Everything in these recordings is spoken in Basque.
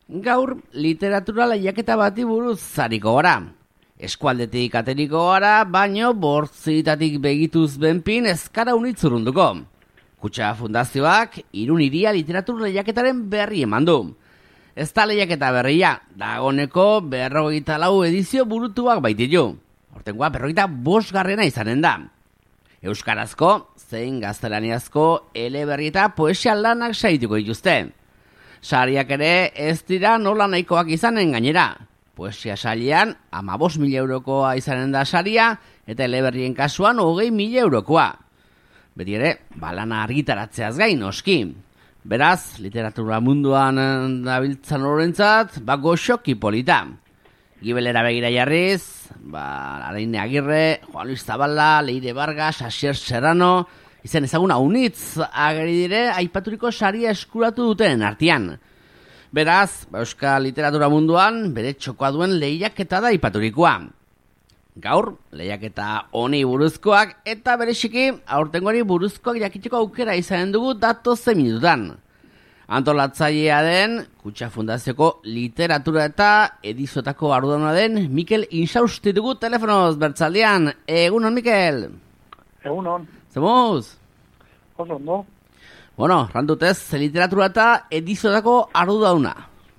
Gaur literatura lehiaketa bati buruz zariko gara. Eskualdetik ateriko gara, baino bortzitatik begituz benpin ezkara unitzurunduko. Kutxa Fundazioak Irun Hiria literatur lehiaketaren berri eman du. Ez da lehiaketa berria, dagoneko 54 edizio burutuak baititu. Hortengoa 45. izanen da. Euskarazko, zein gaztelaniazko eleberri eta poesia lanak saituko dituzte. Sariak ere ez dira nola nahikoak izanen gainera. Poesia sailean 15.000 eurokoa izanen da saria eta eleberrien kasuan 20.000 eurokoa. Beti ere, balana argitaratzeaz gain, oski. Beraz, literatura munduan dabiltzan horrentzat, goxoki polita. Gibelera begira jarriz, Araine Agirre, Juan Luis Zabala, Leire Vargas, Asier Serrano, izen ezagun haunitz ageri dire aipaturiko saria eskuratu duten artean. Beraz, euskal literatura munduan bere txokoa duen lehiaketa da aipaturikoa. Gaur, lehiaketa honi buruzkoak eta bereziki aurtengoari buruzkoak jakiteko aukera izanen dugu datozen minututan. Antolatzailea den Kutxa Fundazioko literatura eta edizotako ardurana den Mikel Insausti dugu telefonoz bertzaldean. Egunon, Mikel? Egunon. Zemuz? Oso ondo. Bueno, randutez, literatura eta edizotako ardurana.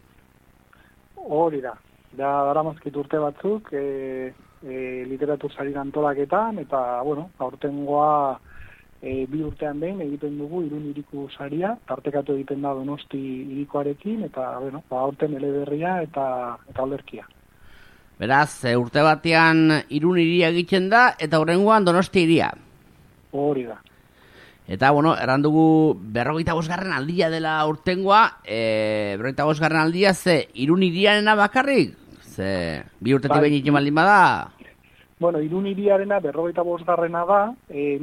Hori da. Dara mazkit urte batzuk, literatur sari antolaketan, eta, bueno, aurtengoa 2 urtean behin egiten dugu Irun Hiriko saria, tartekatu egiten da Donosti hirikoarekin, eta, bueno, aurten eleberria eta olerkia. Beraz, urte batean Irun Hiria egiten da, eta horrengoan Donosti hiria. Hori da. Eta, bueno, errandugu 45. aldia dela urtengoa, 45. aldia ze Irun Hiriarena bakarrik? Ze 2 urtetik behin egiten baldin bada? Bueno, Irun Hiriarena 45. da,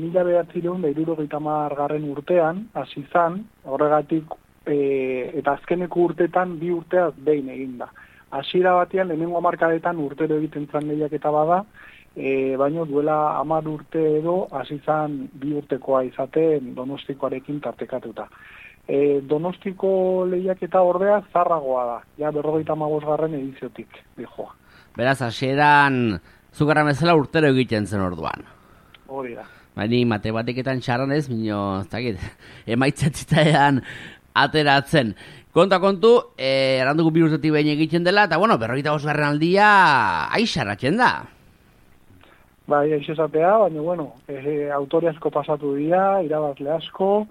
1970 urtean, hasi zan, horregatik, eta azkeneko urtetan 2 urteaz behin egin da. Hasiera batean, lehenengo hamarkadetan urtero egiten zan lehiaketa bada, baino duela 10 urte edo hasi zan 2 urtekoa izaten Donostikoarekin tartekatuta. Donostiko lehiaketa ordea zarragoa da, ja 55. ediziotik, dijoa. Beraz, hasieran zugarra bezala urtero egiten zen orduan. Hori da. Baina matematiketan txarran ez, minio, ez dakit, emaitzatitaean ateratzen. Kontu, errandugu 2 urtetik behin egiten dela, eta bueno, 45. aldia aixarratzen da. Bai, aixezatea, baina, bueno, autore asko pasatu dira, irabazle asko,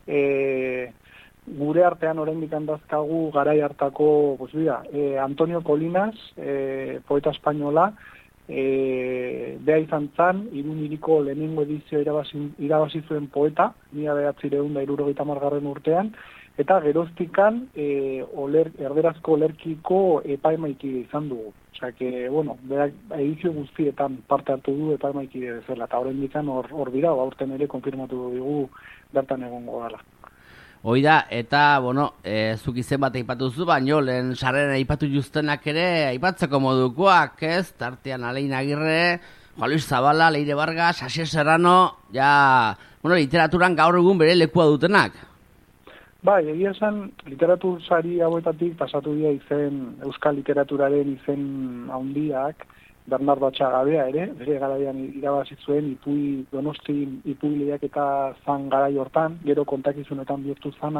gure artean oraindik handazkagu garai hartako, pues bida, Antonio Colinas, poeta espainola, beha izan zan, Irun Hiriko lehenengo edizio irabazi zuen poeta, 1970 urtean, eta geroztikan erderazko olerkiko epaimaikide izan dugu. Osea, que, bueno, berak edizio guztietan parte hartu du epaimaikide bezala, eta oraindik hor dira, aurten ere konfirmatu dugu bertan egongo dela. Hoi da, eta, bueno, zuk izen bat aipatu zu, baino, lehen sarrera aipatu justenak ere, aipatzeko modukoak, ez? Tartean Alein Agirre, Juan Luis Zabala, Leire Vargas, Asier Serrano, ja, bueno, literaturan gaur egun bere lekua dutenak. Bai, egia esan, literatur sari hauetatik pasatu dira izen, euskal literaturaren izen handiak, Bernardo Atxagabea ere, bere garaian irabazi zuen Donosti ipuin lehiaketa zan garai hortan, gero kontakizunetan bihurtu zana,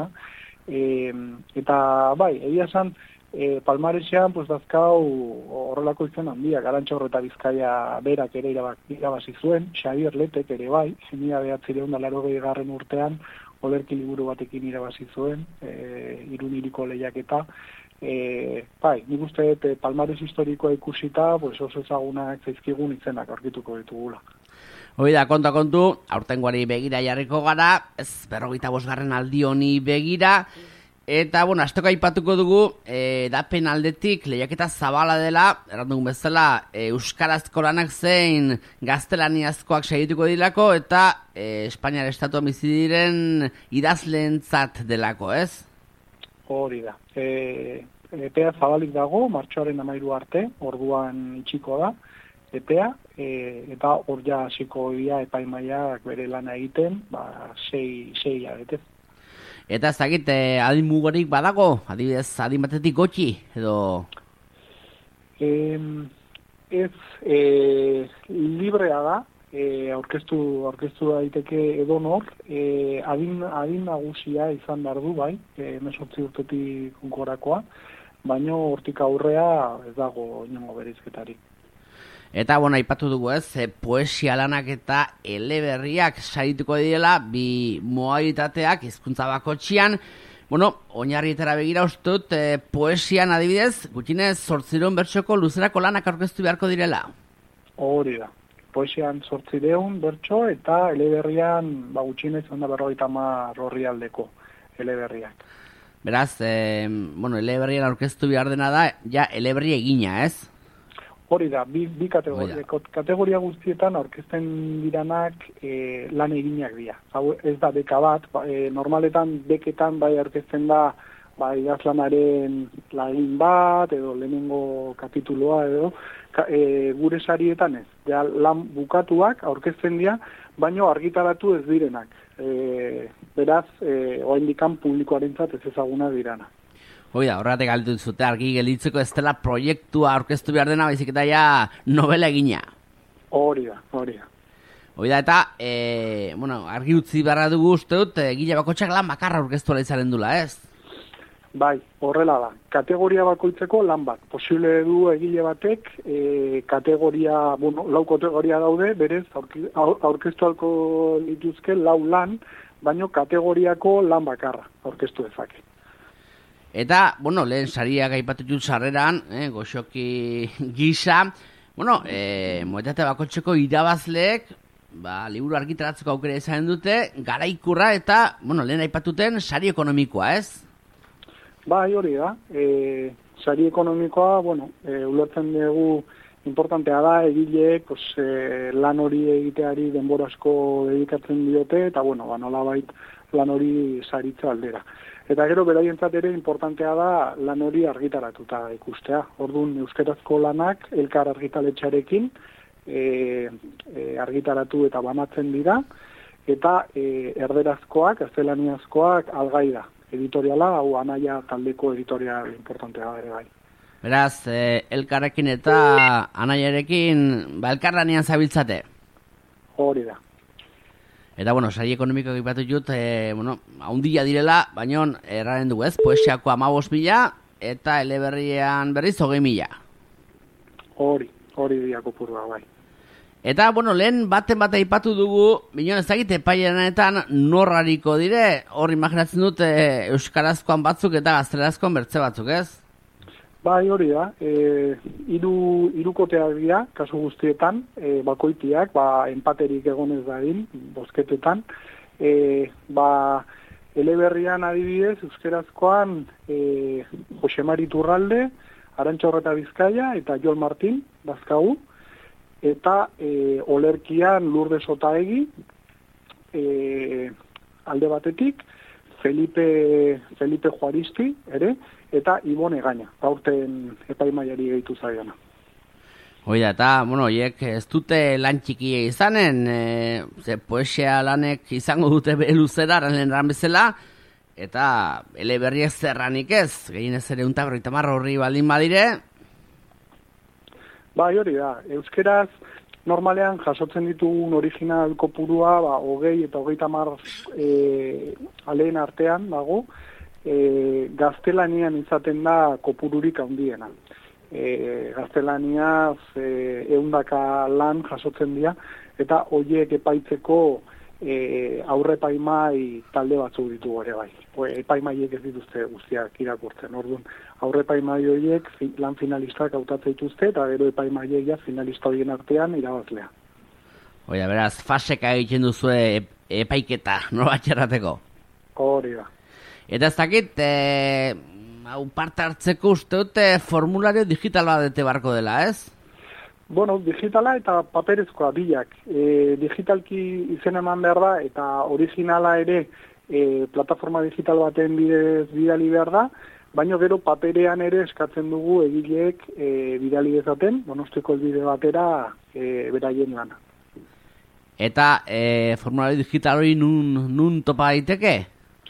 eta bai, egia esan, palmaresean pues dazkau horrelako izen handiak, Arantxa Horreta Bizkaia berak ere irabazi zuen, Xabier Letek ere bai, 1980 urtean, olerki liburu batekin irabazi zuen, Irun Hiriko lehiaketa. Bai, nik uste palmares historikoa ikusita, pues oso ezagunak zaizkigun izenak aurkituko ditugula. Hoi da, kontu, aurtengoari begira jarriko gara, ez 45. aldi honi begira, eta, bueno, asteko aipatuko dugu, dapen aldetik lehiaketa zabala dela, errandugun bezala, euskarazko lanak zein gaztelaniazkoak segituko dilako, eta Espainiar estatuan bizi diren idazleentzat delako, ez? Hori da. Epea zabalik dago, martxoaren 13 arte, orduan itxiko da, epea, eta hor ja hasiko dira epaimaiak bere lana egiten, 6 hilabetez. Eta ez dakit, adin mugorik badago, adibidez, adin batetik gotxi, edo... Ez, librea da, aurkeztu daiteke edonor, adin nagusia izan behar du, bai, 18 urtetik gorakoa, baino hortik aurrea ez dago inongo bereizketarik. Eta, bueno, aipatu dugu ez, poesia lanak eta eleberriak sarituko direla, bi modalitateak hizkuntza bakotxian. Bueno, oinarrietara begira uste dut, poesian adibidez, gutxinez 800 bertsoko luzerako lanak aurkeztu beharko direla. Hori da. Poesian 800 bertso eta eleberrian gutxinez 150 orrialdeko eleberriak. Beraz, bueno, eleberrian aurkeztu behar dena da, ja eleberri egina, ez? Hori da, bi kategoria guztietan aurkezten diranak lan eginak dira. Hau ez da beka bat, normaletan beketan bai aurkezten da idazlanaren lagin bat, edo lehenengo kapituloa, edo gure sarietan ez. Ja, lan bukatuak aurkezten dira, baino argitaratu ez direnak. Beraz, oraindikan publikoarentzat ez ezaguna dirana. Hoi da, horregatik galditu zute argi gelditzeko ez dela proiektua aurkeztu behar dena, baizik eta ja novela egina. Hori da. Hoi da, eta, bueno, argi utzi beharra dugu uste dut, egile bakotxak lan bakarra aurkeztu ala izaren dula, ez? Bai, horrela da. Kategoria bakoitzeko lan bat. Posible du egile batek, kategoria, bueno, 4 kategoria daude, berez, aurkeztu alko lituzke 4 lan, baino kategoriako lan bakarra aurkeztu dezake. Eta, bueno, lehen sariak aipatu dut sarreran, goxoki gisa, bueno, moetate bakotxeko irabazleek, liburu argitaratzeko aukera izan dute, garaikurra eta, bueno, lehen aipatuten sari ekonomikoa, ez? Bai, hori da. Sari ekonomikoa, bueno, ulertzen dugu importantea da, egileek lan hori egiteari denbora asko dedikatzen diote, eta, bueno, nolabait lan hori saritza aldera. Eta gero beraientzat ere importantea da lan hori argitaratuta ikustea. Orduan euskerazko lanak elkar argitaletxarekin argitaratu eta banatzen dira, eta erderazkoak, gaztelaniazkoak algai da. Editoriala, hau Anaia taldeko editorial importantea da ere bai. Beraz, elkarrekin eta Anaiarekin elkarlanean zabiltzate? Hori da. Eta, bueno, sari ekonomiko egipatu dut, bueno, haundia direla, baina erraren dugu ez, poesiako 15.000 eta eleberrian berriz 20.000. Hori diako purua, bai. Eta, bueno, lehen baten bat aipatu dugu, bineon ez dakit epailenetan norrariko dire, hor imaginatzen dut euskarazkoan batzuk eta gaztelerazkoan bertze batzuk, ez? Bai, hori da, hirukoteak dira, kasu guztietan, bakoitiak, enpaterik egonez dadin, bozketetan, eleberrian adibidez, euskerazkoan, Jose Mari Turralde, Arantxa Horreta Bizkaia eta Jol Martin, dazkagu, eta olerkian Lourdes Otaegi, alde batetik, Felipe Juaristi, ere, eta Ibone Gaina, aurten epaimaiari gehitu zaiona. Oida, eta, bueno, hiek ez dute lan txikia izanen, poesia lanek izango dute luzera, lehen bezala, eta eleberriek zerranik ez, gehienez ere 150 horri baldin badire. Bai, hori da, euskeraz normalean jasotzen ditugun original kopurua, 20 eta 30 aleen artean dago, gaztelanian izaten da kopururik handiena. Gaztelaniaz 100 lan jasotzen dira, eta horiek epaitzeko aurrepaimai talde batzuk ditugu ere bai. Epaimaiek ez dituzte guztiak irakurtzen. Orduan, aurrepaimai horiek lan finalistak hautatzen dituzte, eta gero epaimaiek finalista horien artean irabazlea. Oia, beraz, faseka egiten duzue epaiketa, nola batxerrateko? Hori da. Eta ez dakit, parte hartzeko uste dute formulario digital bat dete barko dela, ez? Bueno, digitala eta paperezkoa bilak. Digitalki izen eman behar da, eta originala ere plataforma digital baten bidez bidali behar da, baina gero paperean ere eskatzen dugu egileek bidali dezaten, Donostiako helbide batera beraien lana. Eta formulario digital hori nun topa daiteke?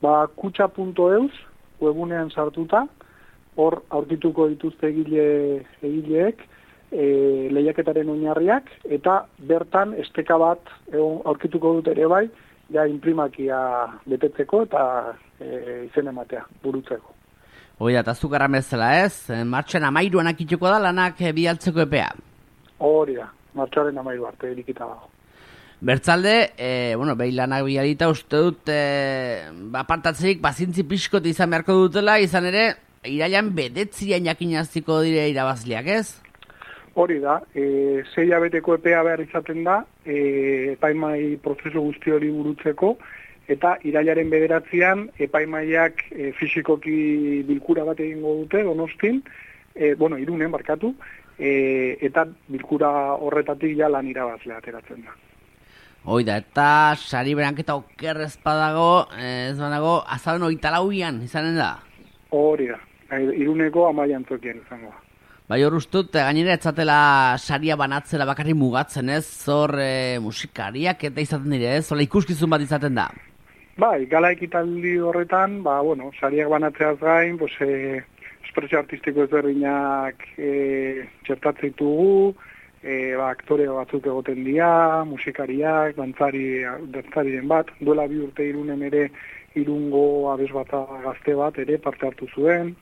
Ba, kutxa.eus webunean sartuta, hor aurkituko dituzte egileek lehiaketaren oinarriak, eta bertan esteka bat aurkituko dut ere bai, ja imprimakia betetzeko eta izen ematea, burutzeko. Hoi da, eta zukarra bezala ez, martxan 13 akituko da lanak bidaltzeko epea. Hori da, martxaren 13 arte erikita dago. Bertzalde, behi lanak bialita uste dut, apartatzeik bazintzi pixkot izan beharko dutela, izan ere, irailan bedetzian jakinaziko dire irabazliak ez? Hori da, 6 hilabeteko epea behar izaten da, epaimai prozesu guzti hori burutzeko, eta irailaren 9an epaimaiak fisikoki bilkura bat egingo dute, Donostin, Irunen barkatu, eta bilkura horretatik ja lan irabazlea ateratzen da. Hoi da, eta sari beranketa okerrez padago, ez banago, azaben 24an izanen da? Hori da, Iruneko Amaian tokien izango da. Bai, hor ustut, gainera etzatela saria banatzera bakarri mugatzen ez, zor musikariak eta izaten dire ez, zola ikuskizun bat izaten da. Bai, gala ekitaldi horretan, sariak banatzeaz gain, espresio artistiko ezberdinak txertatzen ditugu, aktore batzuk egoten dira, musikariak, dantzariren bat, duela 2 urte Irunen ere Irungo abesbata gazte bat ere parte hartu zuen.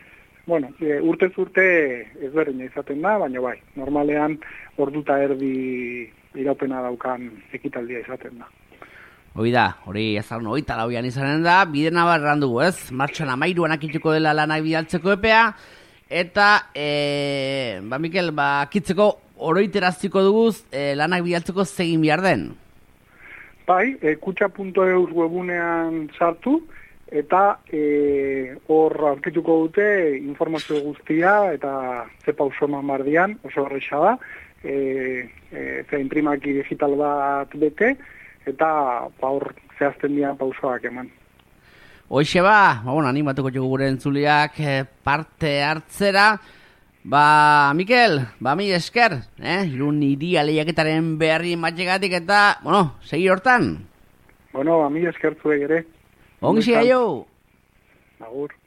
Urtez urte ezberdina izaten da, baina bai, normalean orduta erdi iraupena daukan ekitaldia izaten da. Hoi da, hori ezaren 24an izanen da, bidena barran dugu ez, martxan 13an akituko dela lanak bidaltzeko epea, eta, Mikel, kitzeko oroiteraziko duguz lanak bidaltzeko zegin behar den. Bai, kutxa.eus webunean sartu, eta hor aurkituko dute informazio guztia, eta ze pauso eman bardian, oso horreixa da, ze imprimaki digital bat bete, eta hor zehazten dian pausoak eman. Hoixe animatuko dugu gure entzuliak parte hartzera. Mikel, mi esker, Irun hiria lehiaketaren berri matxegatik eta, segi hortan. Mi esker zuek ere. Ongi zigaio! Agur.